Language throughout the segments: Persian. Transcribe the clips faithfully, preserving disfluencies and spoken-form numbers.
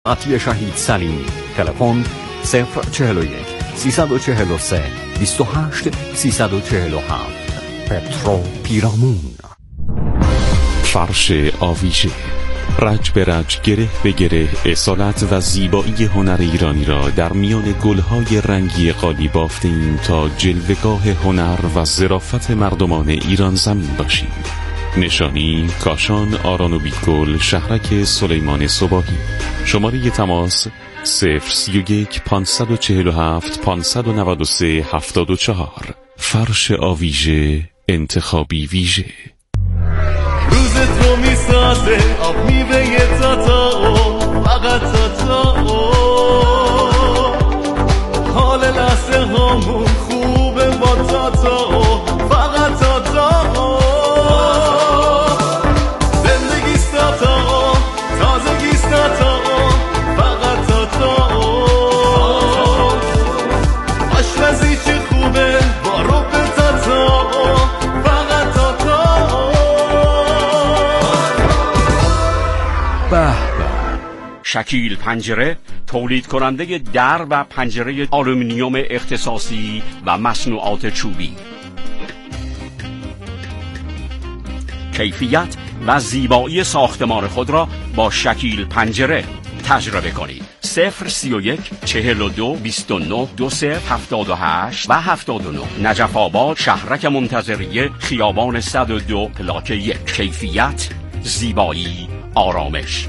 عطیه شهید سلیمی. تلفن صفر چهل و یک سیصد و چهل و سه بیست و هشت سیصد و چهل و هفت. پترو پیرامون. فرش آویژه، رج به رج، گره به گره، اصالت و زیبایی هنر ایرانی را در میان گلهای رنگی قالی بافتیم تا جلوه‌گاه هنر و ظرافت مردمان ایران زمین باشیم. نشانی کاشان آران و بیتگل، شهرک سلیمان صباحی. شماره تماس صفر سی و یک پانصد و چهل و هفت پانصد و نود و سه هفتاد و چهار. فرش آویژه، انتخابی ویژه. روز تو میسازه آب میوه تا تا فقط تا تا حال لحظه همون خوبه با تا تا فقط تا تا زندگیست تا تا تازگیست تا تا فقط تا تا آشپزی چه خوبه با رب تا تا فقط تا تا. به به، شکیل پنجره تولید کننده در و پنجره آلومینیوم اختصاصی و مصنوعات چوبی. کیفیت و زیبایی ساختمان خود را با شکیل پنجره تجربه کنید. صفر سی و یک چهل و دو بیست و نه دو صفر هفتاد و هشت و هفتاد و نه. نجف آباد، شهرک منتظریه، خیابان صد و دو پلاک یک. کیفیت، زیبایی، آرامش.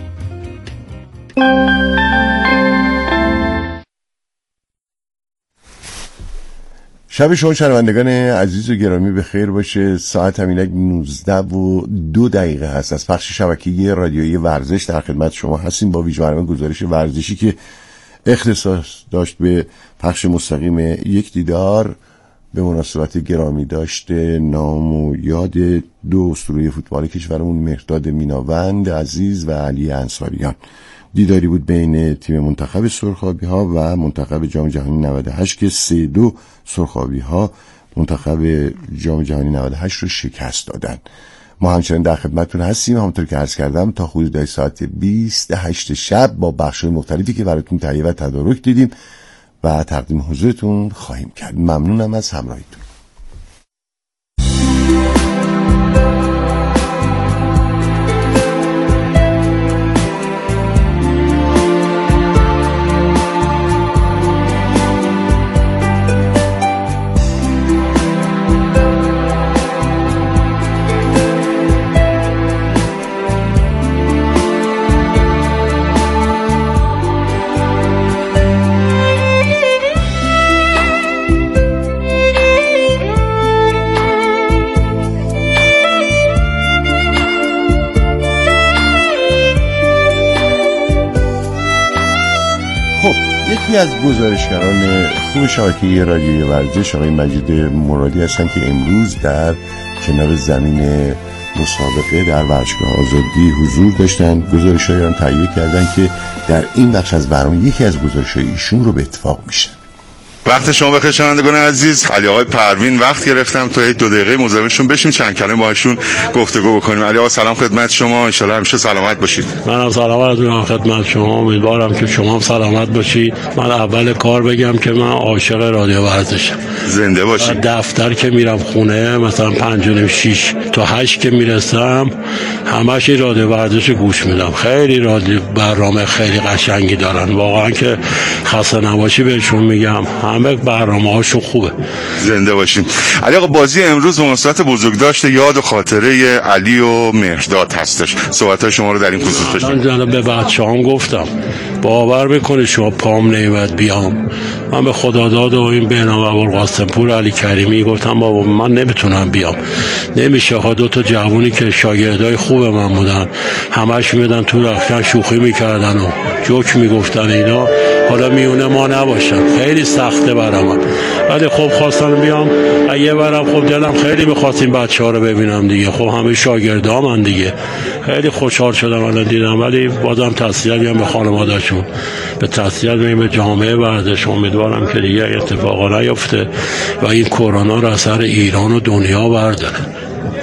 شب شما شنوندگان عزیز و گرامی به خیر باشه. ساعت همینک نوزده و دو دقیقه هست. از پخش شبکه‌ای رادیویی ورزش در خدمت شما هستیم با ویژه‌برنامه گزارش ورزشی که اختصاص داشت به پخش مستقیم یک دیدار به مناسبت گرامی داشته نام و یاد دو اسطوره فوتبال کشورمون، مهرداد میناوند عزیز و علی انصاریان. دیداری بود بین تیم منتخب سرخابی ها و منتخب جام جهانی نود و هشت که سه دو سرخابی ها منتخب جام جهانی نود و هشت رو شکست دادن. ما همچنین در خدمتتون هستیم همونطور که عرض کردم تا حدود ساعت بیست و هشت شب با بخش‌های مختلفی که براتون تهیه و تدارک دیدیم و تقدیم حضورتون خواهیم کرد. ممنونم از همراهیتون. یکی از گزارشگران خوب شبکه رادیویی ورزش آقای مجید مرادی هستن که امروز در کنار زمین مسابقه در ورزشگاه آزادی حضور داشتن. گزارش‌هایی را تهیه کردن که در این بخش از برنامه یکی از گزارش‌های ایشون رو به اتفاق میشه. وقت شما بخیر شنوندگان عزیز. علی آقای پروین وقت گرفتم تا دو دقیقه مزاحمشون بشیم چند کلمه باهاشون گفتگو بکنیم. علی آقا سلام خدمت شما، ان شاءالله همیشه سلامت باشید. منم سلامت میگم خدمت شما، امیدوارم که شما هم سلامت باشید. من اول کار بگم که من عاشق رادیو ورزشم. زنده باشید. دفتر که میرم خونه مثلا پنج و نیم شش تا هشت که میرسم همش رادیو ورزش گوش میدم. خیلی رادیو برنامه خیلی قشنگی دارن، واقعا که خسته نباشی بهشون میگم. همه برنامه‌هاشون خوبه. زنده باشیم. علی آقا بازی امروز به مناسبت بزرگداشت یاد و خاطره علی و مهرداد هستش. صحبت‌های شما رو در این خصوص داشتم. من به بچه‌هام گفتم باور میکنی شما پام نیومد بیام. من به خداداد و این بهنام ابوالقاسم پور علی کریمی گفتم بابا من نمیتونم بیام. نمیشه ها. دو تا جوونی که شاگردای خوب من بودن همش میادن تو رختکن شوخی میکردن و جوک میگفتن اینا، حالا میونه ما نباشن. خیلی سخته برام، ولی خب خواستم بیام. یه برم خب دلم خیلی می‌خواست این بچه‌ها رو ببینم دیگه. خب همه شاگردامن دیگه. خیلی خوشحال شدم الان دیدم، ولی بازم تسلیت میگم به خانواده‌شون، به تسلیت میگم به جامعه ورزش. امیدوارم که دیگه اتفاقا نیفته و این کرونا رو از سر ایران و دنیا برداره.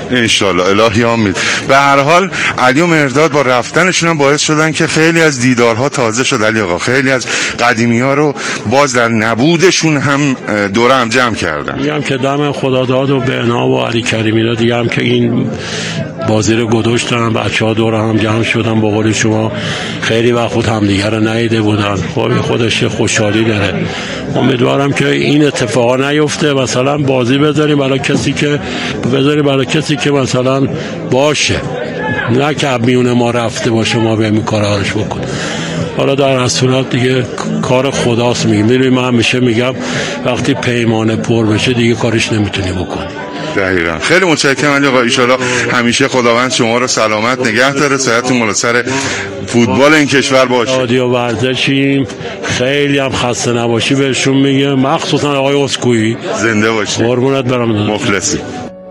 انشالله الهی آمین. به هر حال علی و مرداد با رفتنشون هم باعث شدن که خیلی از دیدارها تازه شد علی آقا، خیلی از قدیمی ها رو باز در نبودشون هم دوره هم جمع کردن. دیگه هم که دم خداداد و بهنا و علی کریمی را دیگه هم که این بازی رو گذاشتن، بچه ها دور هم جمع شدن. با قول شما خیلی وقت هم دیگه رو ندیده بودن، خب خودش خوشحالی داره. امیدوارم که این اتفاقا نیفته، مثلا بازی بذاریم برای کسی که بذاریم برای کسی که مثلا باشه، نه که میونه ما رفته باشه ما به کارش بکن. حالا در اصولات دیگه کار خداست. میگم میدونی من همیشه میگم وقتی پیمانه پر بشه دیگه کارش نمیتونی بکنی. دقیقاً. خیلی متشکرم علی آقا، ان شاءالله همیشه خداوند شما رو سلامت نگه داره، صحتتون بالا سر فوتبال این کشور باشه. شادی و ورزشیم، خیلی هم خسته نباشی بهشون میگه، مخصوصا آقای اسکوئی. زنده باشی. قربونت برم. مخلصی.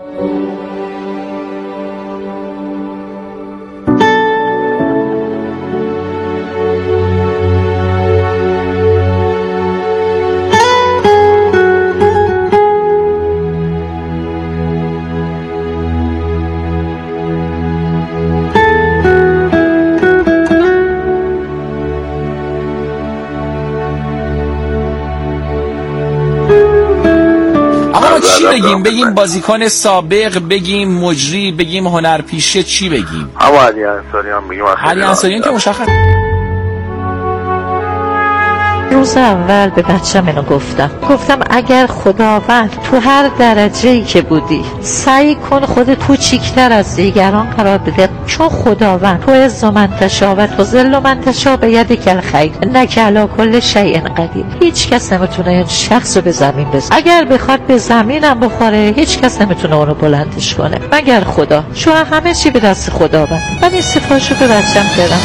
چی بگیم؟ بگیم بازیکن سابق، بگیم مجری، بگیم هنرپیشه، چی بگیم؟ اما علی انصاریان بگیم. علی انصاریان که مشخص. روز اول به بچم اینو گفتم گفتم اگر خداوند تو هر درجه‌ای که بودی سعی کن خودت کوچیک‌تر از دیگران قرار بده، چون خداوند تو عز من تشاء و تو ذل من تشاء بیدک الخیر انک علی کل شیء قدیر. هیچ کس نمیتونه این شخص رو به زمین بزنه، اگر بخواد به زمینم بخوره هیچ کس نمیتونه اونو بلندش کنه مگر خدا، چون همه چی به دست خداوند. من این صفاشو به بچم دادم.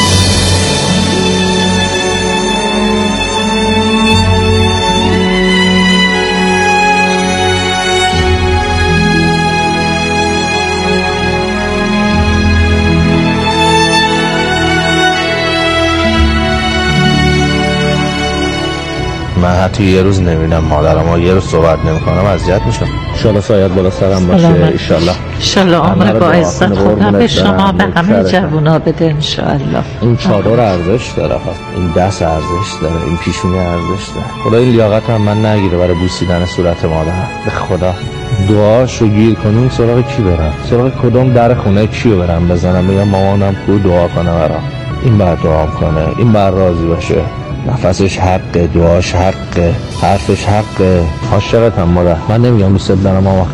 من حتی یه روز نمیبینم مادرم و یه روز صحبت نمیکنم اذیت میشم. انشالله سایت بالا سرم باشه. انشالله انشالله عمر با عزت خدا به شما به همه جوونا بده انشالله. این چادر ارزش داره، این دست ارزش داره، این پیشونی ارزش داره. خدا این لیاقت هم من نگیره برای بوسیدن صورت مادر. به خدا دعاشو گیر کنیم سراغ کی برم؟ سراغ کدوم در خونه کیو برم بزنم بگم مامانم کو دعا کنه برام؟ این بعد دعا کنه، این بعد راضی باشه. نفسش حقه، دعاش حقه، حرفش حقه. عاشقتم مادر. من نمیگم دوست دارم ماما.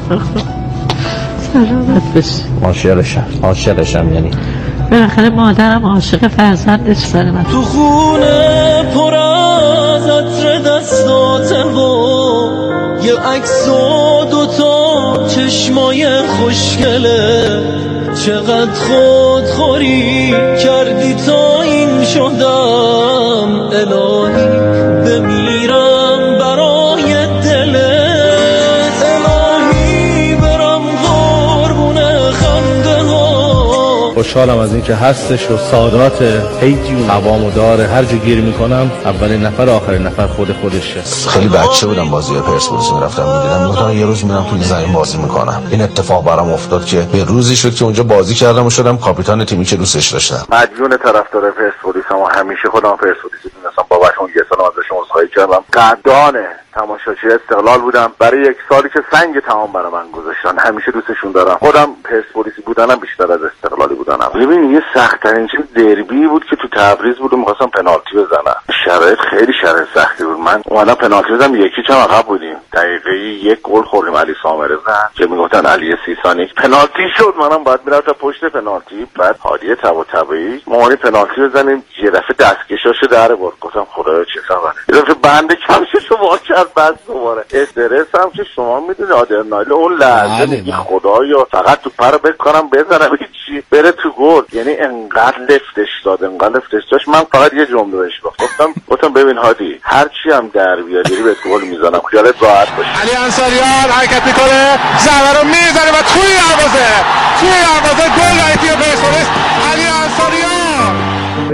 سلامت بشی. عاشقشم، عاشقشم یعنی بالاخره مادرم عاشق فرزندش داره. من تو خونه پر از عطر دستاته و یه عکس و دوتا چشمای خوشگله، چقدر خودخوری کردی تا این شدم، الهی بمیرم برای دلت، الهی برم قربون خنده ها. خوشحالم از این که هستش و سادات هیجی و قوامو داره. هر جا گیر میکنم اولین نفر آخرین نفر خود خودشه. خیلی بچه بودم بازی پرسپولیس میرفتم میدیدم، میگفتم یه روز میرم توی زمین بازی میکنم. این اتفاق برام افتاد که به روزی شد که اونجا بازی کردم و شدم کاپیتان تیمی که دوستش داشتم. مدیون طرفدار پرسپولیسم و همیشه خودم پرسپولیس دونستم. باباشون یه سال ازشون عذرخواهی کردم. قدردان تماشاچی استقلال بودم برای یک سالی که سنگ تمام برای من گذاشتن. همیشه دوستشون دارم. خودم پرسپولیسی بودنم بیشتر از استقلالی بودنم. ببین یه سخت‌ترین چیز دربی بود که تو تبریز بود و می‌خواستم پنالتی بزنم. شرایط خیلی شرایط سختی بود. من اومدم پنالتی بزنم، یکی چم عقب بودیم. دقیقه یک گل خوردیم، علی سامره زد که میگفتن علی سی ثانیه پنالتی شد. منم بعد میرفتم پشت پنالتی، بعد هادی طباطبایی ما پنالتی بزنیم، یه دفعه دستکشاشو در آورد. گفتم خدایا چه خبره. یه دفعه بنده کمششو وا کرد. بعد دوباره استرس هم که شما میدونی آدرنالین اون لحظه میگی خدایا فقط تو پر بکنم بزنم چی بره تو گل. یعنی انقدر لفتش داد، انقدر لفتش داشت. من فقط یه جمله بهش گفتم گفتم ببین هادی هر چی هم در بیاری بهت گل میزنم، خیالت راحت باشه. علی انصاریان حرکت میکنه، ضربه رو میزنه و توی دروازه توی دروازه گل رای تیم پرسپولیس. علی انصاریان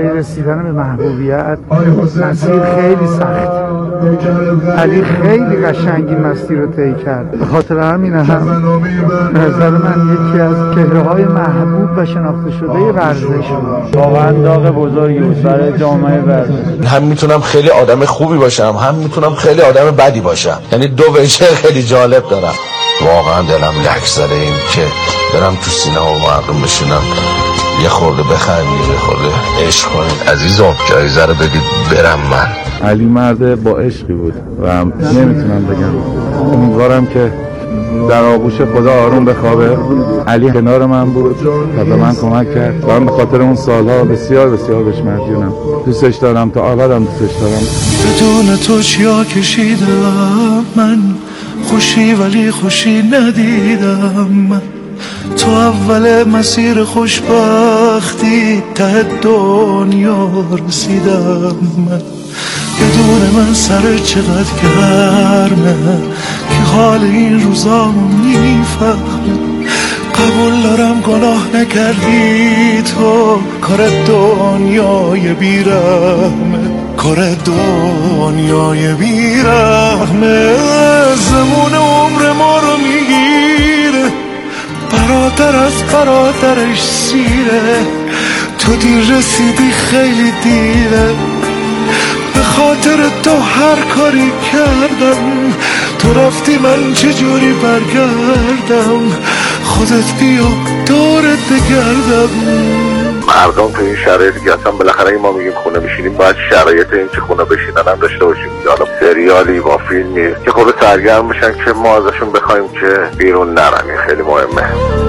برای رسیدن به محبوبیت مسیر خیلی سخت. علی خیلی قشنگ این مسیر رو طی کرد. به خاطر همین هم نظر من یکی از چهره‌های محبوب و شناخته شده ورزش بود. واقعا داغ بزرگی بود برای جامعه ورزش. هم میتونم خیلی آدم خوبی باشم، هم میتونم خیلی آدم بدی باشم. یعنی دو وجه خیلی جالب دارم. واقعا دلم لک زده این که برم تو سینه و مردم بشینم یه خورده بخندیم، یه خورده عشق کنید. عزیزم جایزه رو بدید برم من. علی مرد با عشقی بود و نمیتونم بگم. امیدوارم که در آغوش خدا آروم بخوابه. علی کنار من بود و به من کمک کرد و من به خاطر اون سالها بسیار بسیار بهش مدیونم. دوستش دارم تا ابدم دوستش دارم. بدون تو چیا کشیدم من، خوشی ولی خوشی ندیدم من. تو اول مسیر خوشبختی ته دنیا رسیدم من. بدون من سر چقدر گرمه که حال این روزامو میفهمه. قبول دارم گناه نکردی تو، کار دنیای بیرحمه، کار دنیای بیرحمه. زمون عمر ما رو میگیره، برادر از برادرش سیره. تو دیر رسیدی خیلی دیره، به خاطر تو هر کاری کردم. تو رفتی من چجوری برگردم، خودت بیا دورت بگردم. مردم تو این شرایط دیگه اصلا بالاخره ما میگیم خونه میشینیم باید شرایط این که خونه بشینن هم داشته باشیم. حالا سریالی با فیلمی که خود سرگرم بشن که ما ازشون بخوایم که بیرون نرن، این خیلی مهمه.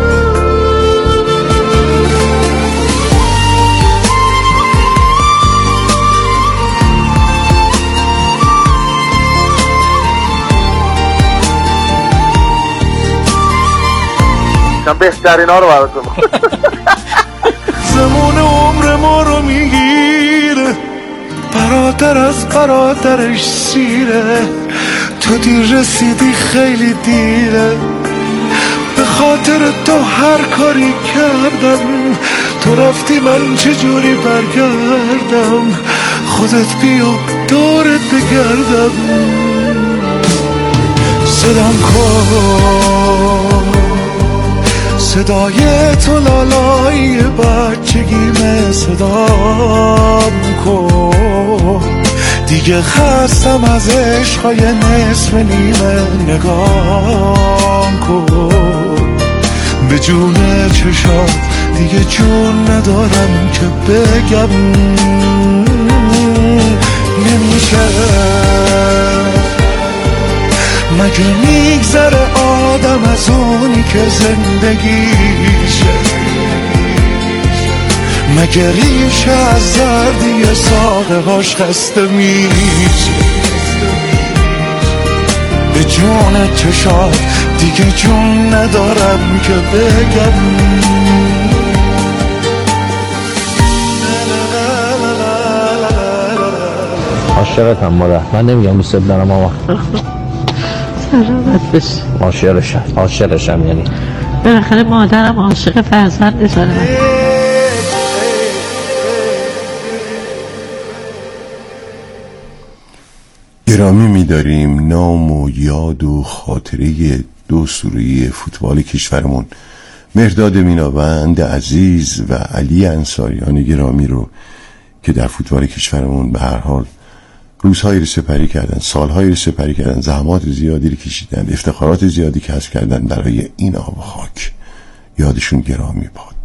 بهترین ها رو براتون زمان عمر ما رو میگیره، برادر از برادرش سیره. تو دیر رسیدی خیلی دیره، به خاطر تو هر کاری کردم. تو رفتی من چجوری برگردم، خودت بیا دورت بگردم. صدام کن صدای تو لالای بچگیمه، صدام کن دیگه خستم از عشقای نصف نیمه. نگام کن به جون چشات، دیگه جون ندارم که بگم نمیشه. مگه میگذره آدم از اونی که زندگیشه؟ مگه ریشه از زردی ساقه هاش خسته میشه؟ به جون چشات دیگه جون ندارم که بگم. عاشقتم مادر، من نمیگم دوست دارم ماما. سلامت بشی. عاشقشم عاشقشم یعنی بالاخره مادرم عاشق فرزندشه. گرامی می‌داریم نام و یاد و خاطره دو سوری فوتبال کشورمون، مهرداد میناوند عزیز و علی انصاریان گرامی رو که در فوتبال کشورمون به هر حال روزهایی رو سپری کردن، سالهایی رو سپری کردن، زحمات زیادی رو کشیدن، افتخارات زیادی کسب کردن برای این آب و خاک. یادشون گرامی باد.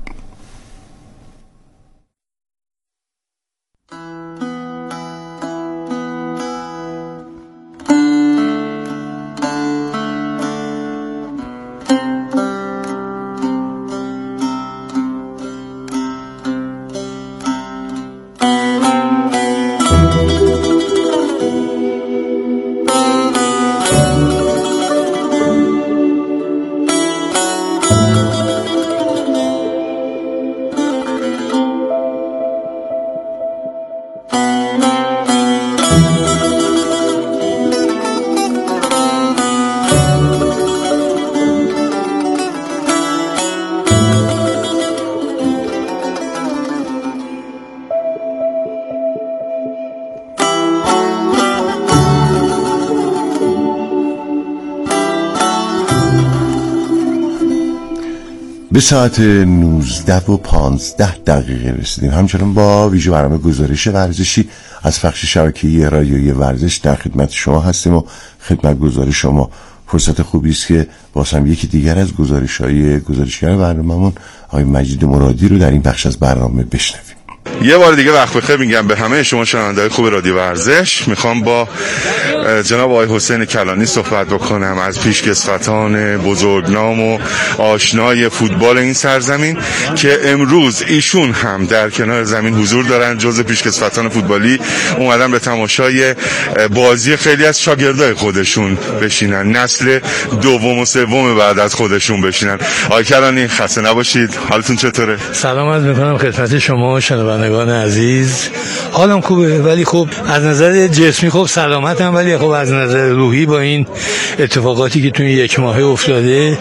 به ساعت نوزده و پانزده دقیقه رسیدیم. همچنان با ویژه برنامه گزارش ورزشی از بخش شبکه‌ای رادیویی ورزش در خدمت شما هستیم و خدمت گزارش شما فرصت خوبی است که باز هم یکی دیگر از گزارش‌های گزارشگر برنامه‌مون آقای مجید مرادی رو در این بخش از برنامه بشنویم. یه بار دیگه وقت بخیر میگم به همه شما شنونده‌های خوب رادیو ورزش. میخوام با جناب آقای حسین کلانی صحبت بکنم از پیشکسوتان بزرگنام و آشنای فوتبال این سرزمین که امروز ایشون هم در کنار زمین حضور دارن. جزء پیشکسوتان فوتبالی اومدن به تماشای بازی خیلی از شاگردای خودشون بشینن، نسل دوم و سوم بعد از خودشون بشینن. آقای کلانی خسته نباشید، حالتون چطوره؟ سلام عرض میکنم خدمت شما شنوندگان عزیز. حالم خوبه، ولی خب از نظر جسمی خب سلامتم، ولی خب از نظر روحی با این اتفاقاتی که توی یک ماهه افتاده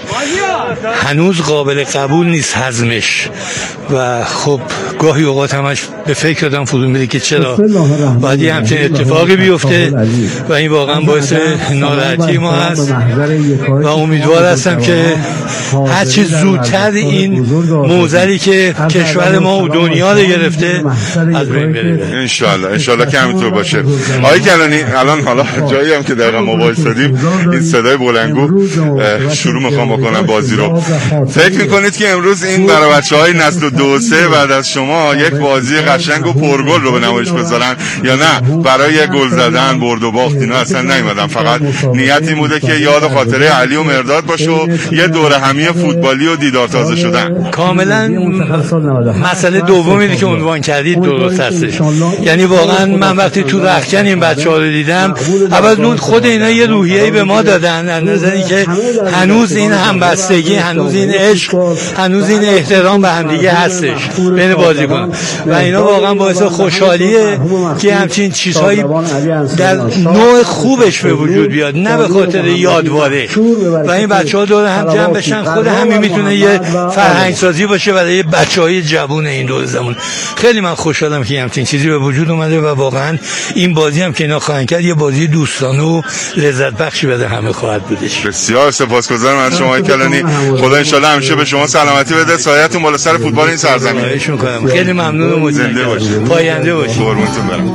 هنوز قابل قبول نیست هضمش و خب گاهی اوقات همش به فکر آدم فرو میره که چرا باید یه همچین اتفاقی بیفته و این واقعا باعث ناراحتی ما هست و امیدوار هستم که هرچی زودتر این موزلی که کشور ما و دنیا رو گرفته از بین بره. انشالله انشالله که همینطور باشه. آقای کلانی الان حالا جایی هم که دقیقا ما وایسادیم این صدای بلندگو شروع میخوام بکنم بازی رو. فکر میکنید که امروز این برای بچه‌های نسل دو سه بعد از شما یک بازی قشنگ و پرگل رو به نمایش بذارن یا نه برای گل زدن برد و باخت اینا اصلا نیومدن، فقط نیت این بوده که یاد و خاطره علی و مرداد باشه و یه دوره همی فوتبالی و دیدار تازه شدن؟ کاملا مسئله دومی که عنوان کردید درست هستش. یعنی واقعا من وقتی تو رختکن این بچه‌ها رو دیدم اول خود اینا یه روحیه‌ای به ما دادن از نظری که هنوز این همبستگی، هنوز این عشق، هنوز این احترام به همدیگه هستش بین بازیکن و اینا واقعا باعث خوشحالیه که همچین چیزهایی در نوع خوبش به وجود بیاد، نه به خاطر یادواره و این بچه‌ها دور هم جمع بشن. خود همین میتونه یه فرهنگ سازی باشه برای بچه‌های جوون این دور زمان. خیلی من خوشحالم که همچین چیزی به وجود اومده و واقعا این بازی هم که اینا خواهند کرد یه بازی دوستانه و لذت بخشی بده همه خواهد بودش. بسیار سپاسگزارم از شما آقای کلانی. خدا ان شاءالله همیشه به شما سلامتی بده، سایه‌تون بالا سر فوتبال این سرزمین. خواهش می‌کنم. خیلی ممنون و متشکرم. پاینده باشید. قربونتون برم.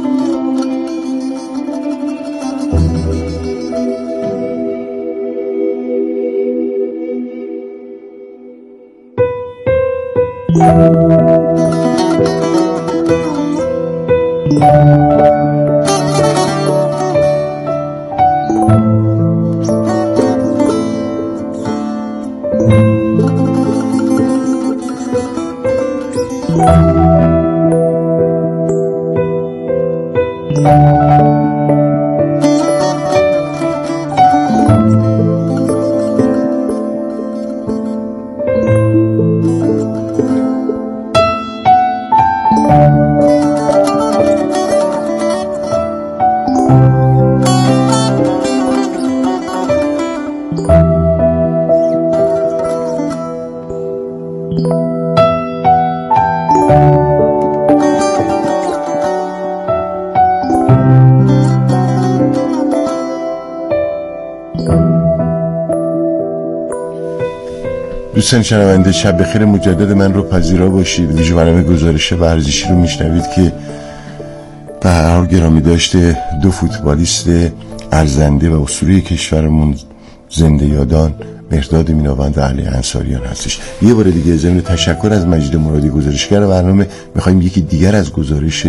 دوستان شنونده شب بخیر مجدد من رو پذیرا باشید. ویژه برنامه گزارش ورزشی رو میشنوید که به هر حال گرامی داشته دو فوتبالیست ارزنده و اسطوره کشورمون زنده یادان مهرداد میناوند و علی انصاریان هستش. یه بار دیگه ضمن تشکر از مجید مرادی گزارشگر برنامه میخوایم یکی دیگر از گزارش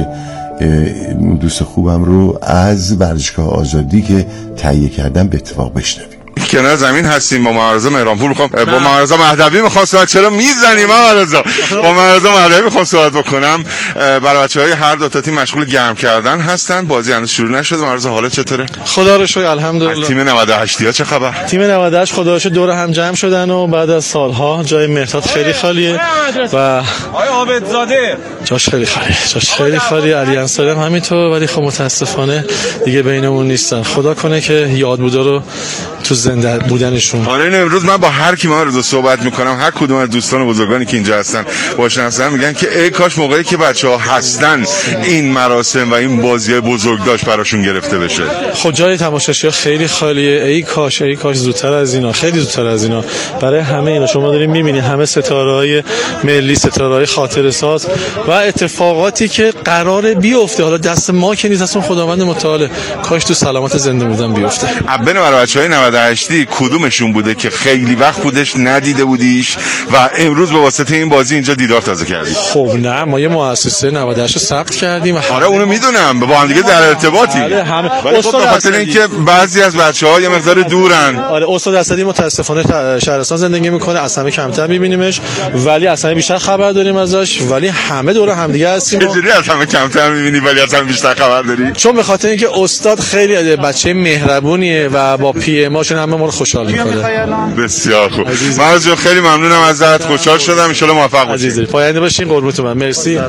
دوست خوبم رو از ورزشگاه آزادی که تهیه کردم به اتفاق بشنویم. کنار زمین هستیم با معارضه مهرانپور. میخوام با معارضه مهدوی میخوام صحبت چرا میزنیم معارضه با معارضه مهدوی میخوام صحبت بکنم. برای بچهای هر دو تا تیم مشغول گرم کردن هستن، بازی هنوز شروع نشده. معارضه حالت چطوره؟ خدا رو شکر الحمدلله. تیم نود و هشت ها چه خبر؟ تیم نود و هشت خدا رو شکر دور هم جمع شدن و بعد از سالها جای مهرداد خیلی خالیه و آقای عابدزاده جاش خیلی خالیه، جاش خیلی خالیه. علی انصاری هم همینطور، ولی خب متاسفانه دیگه بینمون نیستن. خدا کنه که یاد بوده رو تو زندگی بودن بودنشون. آره این امروز من با هر کی ما رو صحبت میکنم، هر کدوم از دوستان بزرگانی که اینجا هستن باشن هستن، میگن که ای کاش موقعی که بچه‌ها هستن این مراسم و این بازی بزرگ داشت براشون گرفته بشه. خب جای تماشاگرها خیلی خالیه. ای کاش ای کاش زودتر از اینا، خیلی زودتر از اینا. برای همه اینا شما دارین میبینید همه ستاره‌های ملی، ستاره‌های خاطره ساز و اتفاقاتی که قراره بیفته، حالا دست ما که نیست، دست خداوند متعال، کاش تو سلامت زنده بودن بیفته. ابن برای بچهای نود و هشت کدومشون بوده که خیلی وقت بودش ندیده بودیش و امروز به واسطه این بازی اینجا دیدار تازه کردی؟ خب نه، ما یه مؤسسه نود و هشت رو ثبت کردیم. آره اونو میدونم، با هم دیگه در ارتباطی. آره همه. ولی خب به خاطر اینکه بعضی از بچه‌ها یه مقدار دورن. آره استاد اسدی متاسفانه شهرستان زندگی میکنه، اصلا کمتر میبینیمش، ولی اصلا بیشتر خبر داریم ازش، ولی همه دور هم دیگه هستیم. چجوری اصلا کمتر میبینی ولی اصلا بیشتر خبر داری؟ چون به خاطر اینکه استاد خیلی بچه مهربونیه و با پی اماشون همه ما رو خوشحال میکنه. بسیار خوب. من جو خیلی ممنونم ازت، خوشحال شدم، ان شاء الله موفق باشی. عزیزی پاینده باشین، قربونتون من. مرسی.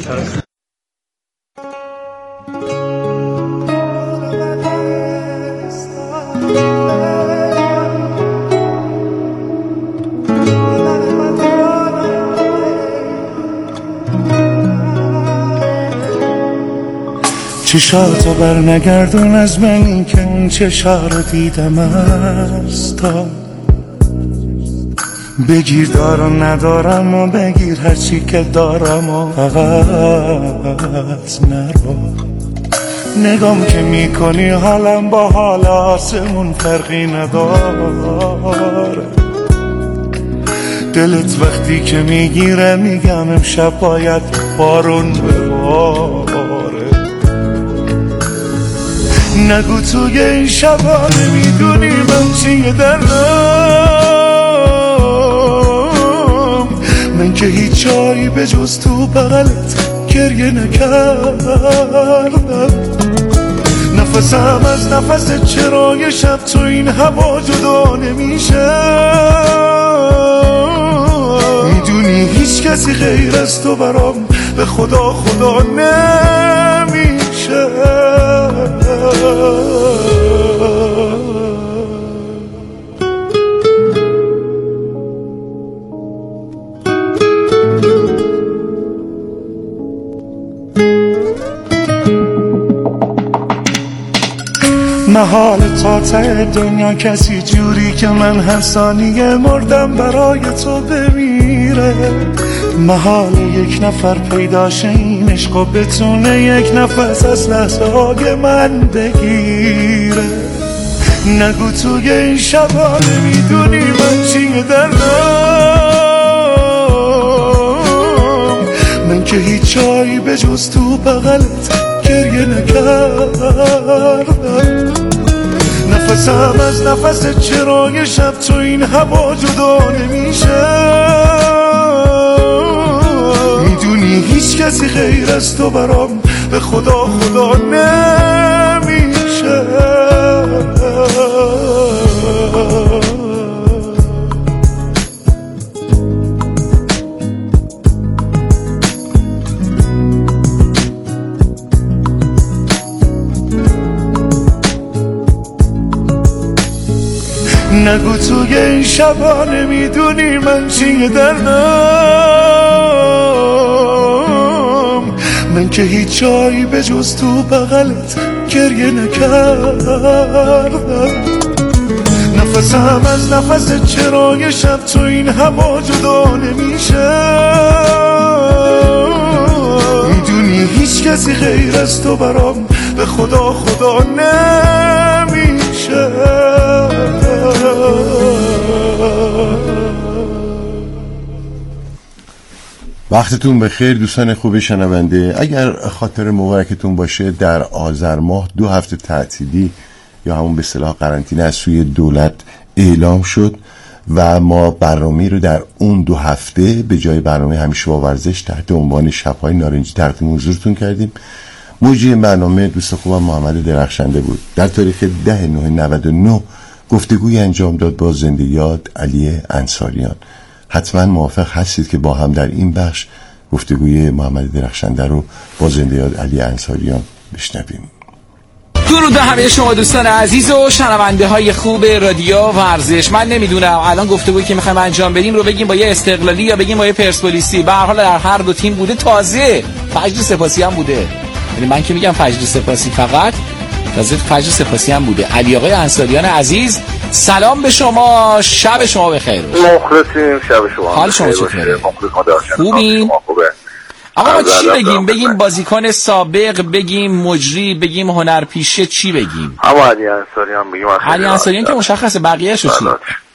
چشاتو بر نگردون از من، این که اون چشا رو دیدم از تا بگیر دارم ندارم و بگیر هرچی که دارم و فقط نرو. نگام که میکنی حالم با حال آسمون فرقی نداره. دلت وقتی که میگیره میگم امشب باید بارون بباره. نگو توی این شبا نمیدونی من چیه دلم، من که هیچ جایی به جز تو بغلت گریه نکردم. نفسم از نفس چرای شب تو این هوا جدا نمیشه. میدونی هیچ کسی غیر از تو برام به خدا خدا نمیشه. محال تا ته دنیا کسی جوری که من هر ثانیه مردم برای تو بمیره. محال یک نفر پیداشه این عشقو بتونه یک نفس از لحظه های من بگیره. نگو توی این شبا نمیدونی من چیه دلم، من که هیچ جایی به جز تو بغلت گریه نکردم. نفسم از نفس چرای شب تو این هوا جدا نمیشه. میدونی هیچ کسی غیر از تو برام به خدا خدا نمیشه. نگو توی این شبا نمیدونی من چیه دلم، من که هیچ جایی به جز تو بغلت گریه نکردم. نفسم از نفس چرای شب تو این هوا جدا نمیشه. میدونی هیچ کسی غیر از تو برام به خدا خدا نمیشه. وقتتون بخیر دوستان خوب شنونده. اگر خاطر مبارکتون باشه در آذر ماه دو هفته تعطیلی یا همون به اصطلاح قرنطینه از سوی دولت اعلام شد و ما برنامه رو در اون دو هفته به جای برنامه همیشه با ورزش تحت عنوان شب‌های نارنجی تقدیم حضورتون کردیم. مجری برنامه دوست خوبم محمد درخشنده بود. در تاریخ ده نه نود و نه گفتگوی انجام داد با زنده یاد علی انصاریان. حتما موافق هستید که با هم در این بخش گفتگوی محمد درخشنده رو با زنده یاد علی انصاریان بشنویم. درود درود به همه شما دوستان عزیز و شنونده های خوب رادیو ورزش. من نمیدونم الان گفتگویی که میخوایم انجام بدیم رو بگیم با یه استقلالی یا بگیم با یه پرسپولیسی. به هر حال در هر دو تیم بوده، تازه فجر سپاسی هم بوده. یعنی من که میگم فجر سپاسی فقط، تازه فجر سپاسی هم بوده. علی آقای انصاریان عزیز، سلام به شما، شب شما بخیر. مخلصیم، شب شما حال شما چطوره؟ خوبین؟ آقا ما چی بگیم؟ بگیم بازیکن سابق، بگیم مجری، بگیم هنرپیشه، چی بگیم؟ اما علی انصاریان بگیم. علی انصاریان که مشخصه، بقیه شو چی؟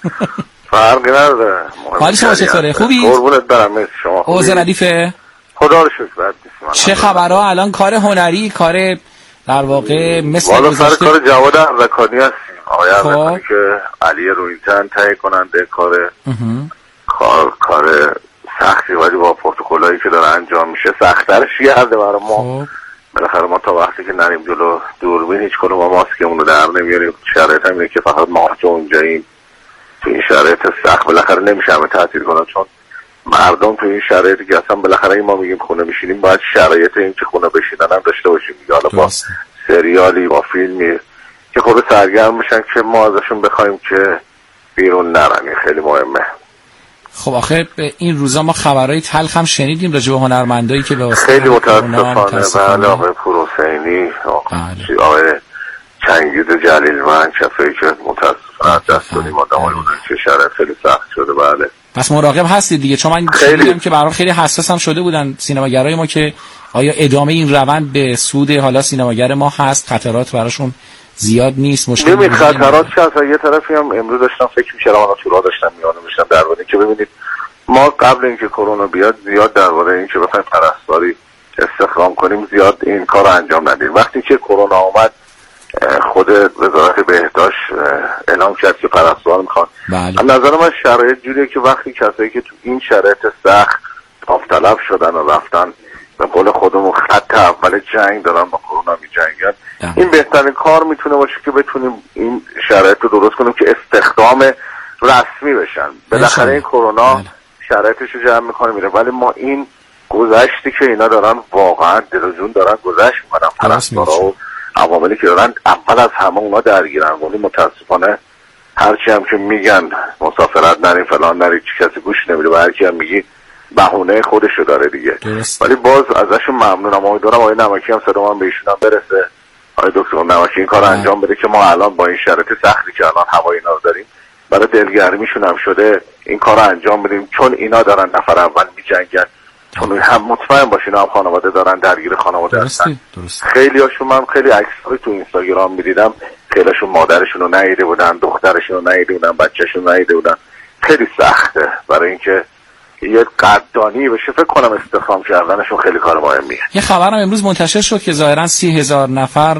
فرقی نداره. حال شما چطوره؟ خوبی؟ قربونت برم، مرسی. شما خوبی؟ اوضاع ردیفه؟ خدا رو شکر بد نیستم. چه خبرها الان؟ کار هنری، کار در واقع مثل والا سر کار جواد اردکانی هستیم. آقای اردکانی که علی روینتن تهیه کننده کار کار کار سختی، ولی با پروتکلایی که داره انجام میشه سخت‌ترش کرده برای ما. بالاخره ما تا وقتی که نریم جلو دوربین هیچ کنه ما ماسکمون رو در نمیاریم. شرایط هم اینه که فقط ما تو اونجاییم. تو این شرایط سخت بالاخره نمیشه همه تعطیل کنن، چون مردم تو این شرایطی که اصلا بالاخره ما میگیم خونه میشینیم، باید شرایط این که خونه بشینن هم داشته باشیم. حالا با سریالی، با فیلمی که خود سرگرم بشن که ما ازشون بخوایم که بیرون نرن. خیلی مهمه. خب آخه این روزا ما خبرهای تلخ هم شنیدیم راجع به هنرمندایی که به واسطه خیلی متاسفانه. بله، آقای پورحسینی، آقای چنگیز جلیلمند، کسایی که متاسفانه دست دادیم آدمای بودن که شرایط خیلی سخت شده. بله، پس مراقب هستید دیگه، چون من شنیدم که برای خیلی حساس هم شده بودن سینماگرای ما که آیا ادامه این روند به سود حالا سینماگر ما هست، خطرات براشون زیاد نیست، مشکل نمی خطرات که از یه طرفی هم امروز داشتم فکر می‌کردم، اون تو راه داشتم میانه میشم درباره که ببینید ما قبل اینکه کرونا بیاد زیاد درباره اینکه بخوایم پرستاری استخدام کنیم زیاد این کارو انجام ندیم. وقتی که کرونا اومد خود وزارت بهداشت اعلام کرد که پرستار میخوان. بله. از نظر من شرایط جوریه که وقتی کسایی که تو این شرایط سخت داوطلب شدن و رفتن به قول خودمون خط اول جنگ دارن با کرونا میجنگن، این بهترین کار میتونه باشه که بتونیم این شرایط رو درست کنیم که استخدام رسمی بشن. بالاخره این کرونا شرایطش رو جمع میکنه میره، ولی ما این گذشتی که اینا دارن واقعا دل و جون دارن گذشت میکنن. پرستارا و عواملی که دارن اول از همه اونا درگیرن، ولی متاسفانه هرچی هم که میگن مسافرت نریم فلان نریم چی کسی گوش نمیده و هرکی هم میگی بهونه خودشو داره دیگه. ولی باز ازشون ممنونم. امیدوارم آقای نمکی هم صدا من به ایشون هم برسه، آقای دکتر نمکی این کار انجام بده که ما الان با این شرایط سختی که الان هوای اینا رو داریم برای دلگرمیشون هم شده این کار رو انجام بدیم، چون اینا دارن نفر اول میجنگن، چون هم مطمئن باشین هم خانواده دارن درگیر خانواده هستن. خیلی هاشون من خیلی عکس‌های تو اینستاگرام میدیدم، خیلیشون مادرشون رو ندیده بودن، دخترشون رو ندیده بودن، بچه‌شون رو ندیده بودن. خیلی سخته برای اینکه یه قدردانی بشه. فکر کنم استخدام کردنشون خیلی کار مهمیه. یه خبرم امروز منتشر شد که ظاهرا سی هزار نفر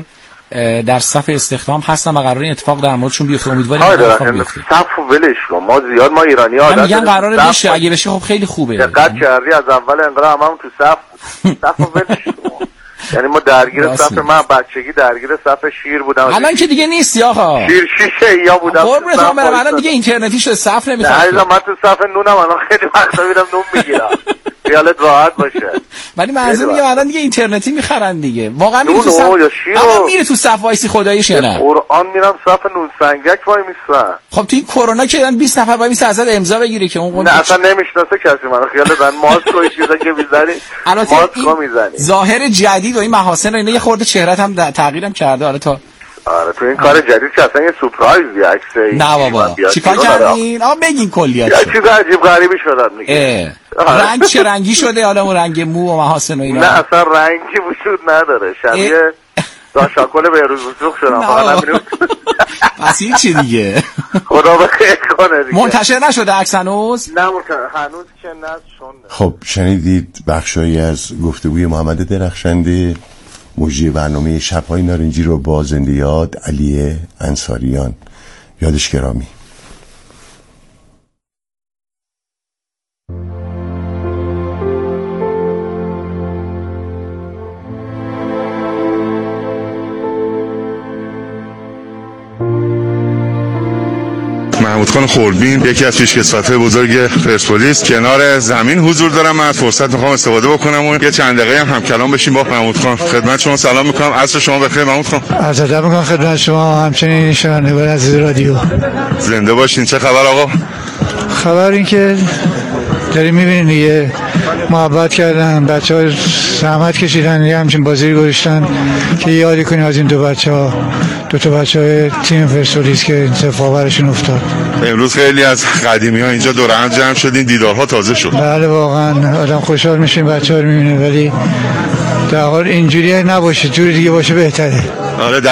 در صف استخدام هستن و قرار این اتفاق در موردشون بیفته. امیدواریم اتفاق بیفته. صف ولش کن، ما زیاد ما ایرانی ها میگن قراره بشه، اگه بشه خب خیلی خوبه. دقت کردی از اول انقلاب هم تو صف صف ولش کن. یعنی ما درگیر صف، من بچگی درگیر صف شیر بودم. الان که دیگه نیستی آقا. شیر شیشه یا بودم. قربونت برم، الان دیگه اینترنتی شده، صف نمیخواد. نه من تو صف نونم الان خیلی وقتا میرم نون میگیرم. خیالت راحت باشه. ولی منظور میگم الان دیگه اینترنتی میخرن دیگه. واقعا میره تو صف. آقا میره تو صف وایسی خداییش نه. قرآن میرم صف نون سنگک وای میسن. خب تو این کرونا که بیست نفر وای میسن ازت امضا بگیره که اون نه اصلا نمیشناسه کسی منو. خیالت من ماسک و چیزا که میزنی ماسک میزنی. ظاهر جدید و این محاسن و اینا یه خورده چهرهت هم تغییرم کرده. حالا تا آره تو این کار جدید که اصلا یه سورپرایز یه عکس نه بابا چیکار کردین؟ آقا بگین کلیات. یه چیز عجیب غریبی شدن میگه. رنگ چه رنگی شده؟ حالا اون رنگ مو و محاسن و اینا. نه اصلا رنگی وجود نداره، شبیه داشاکل بهروز وسوق شدم فقط همین. پس این چی دیگه؟ خدا بخیر کنه دیگه. منتشر نشده عکس هنوز؟ نه هنوز که نه. خب شنیدید بخشایی از گفتگوی محمد درخشنده، مجری برنامه شب‌های نارنجی رو با زنده یاد علی انصاریان، یادش گرامی. محمود خان خوربین، یکی از پیشکسوت‌های بزرگ پرسپولیس، کنار زمین حضور دارم. من از فرصت میخوام استفاده بکنم و یه چند دقیقه هم همکلام بشیم با محمود خان. خدمت شما سلام میکنم. عصر شما بخیر محمود خان. عرض ادب میکنم خدمت شما همچنین شنوندگان عزیز رادیو. زنده باشین. چه خبر آقا؟ خبر این که داریم میبینین دیگه محبت کردن، بچه ها زحمت کشیدن، یه همچین بازی گذاشتن که یادی کنی از این دو بچه ها، دو تا بچه های تیم پرسپولیس که اتفاق برشون افتاد. امروز خیلی از قدیمی ها اینجا دور هم جمع شدین، دیدارها تازه شد. بله واقعا آدم خوشحال میشه این بچه ها رو میبینه، ولی در حال اینجوری نباشه، جوری دیگه باشه بهتره. آره